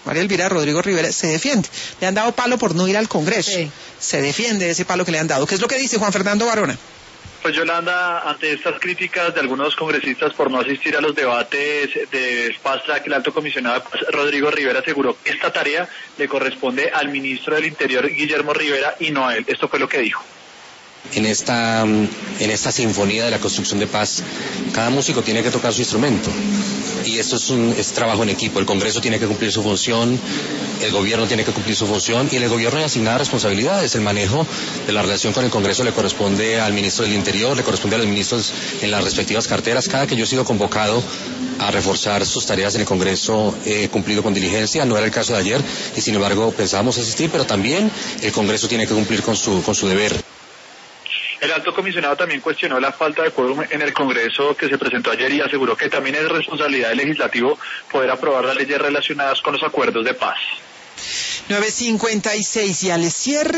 María Elvira Rodrigo Rivera, se defiende. Le han dado palo por no ir al Congreso. Sí. Se defiende de ese palo que le han dado. ¿Qué es lo que dice Juan Fernando Varona? Pues Yolanda, ante estas críticas de algunos congresistas por no asistir a los debates de Fast Track, el alto comisionado Rodrigo Rivera aseguró que esta tarea le corresponde al ministro del Interior, Guillermo Rivera, y no a él. Esto fue lo que dijo. En esta sinfonía de la construcción de paz, cada músico tiene que tocar su instrumento. Y esto es trabajo en equipo. El Congreso tiene que cumplir su función, el gobierno tiene que cumplir su función, y el gobierno hay asignadas responsabilidades. El manejo de la relación con el Congreso le corresponde al ministro del Interior, le corresponde a los ministros en las respectivas carteras. Cada que yo he sido convocado a reforzar sus tareas en el Congreso, he cumplido con diligencia. No era el caso de ayer, y sin embargo pensábamos asistir, pero también el Congreso tiene que cumplir con su deber. El alto comisionado también cuestionó la falta de quórum en el Congreso que se presentó ayer y aseguró que también es responsabilidad del legislativo poder aprobar las leyes relacionadas con los acuerdos de paz. 9:56 y al cierre.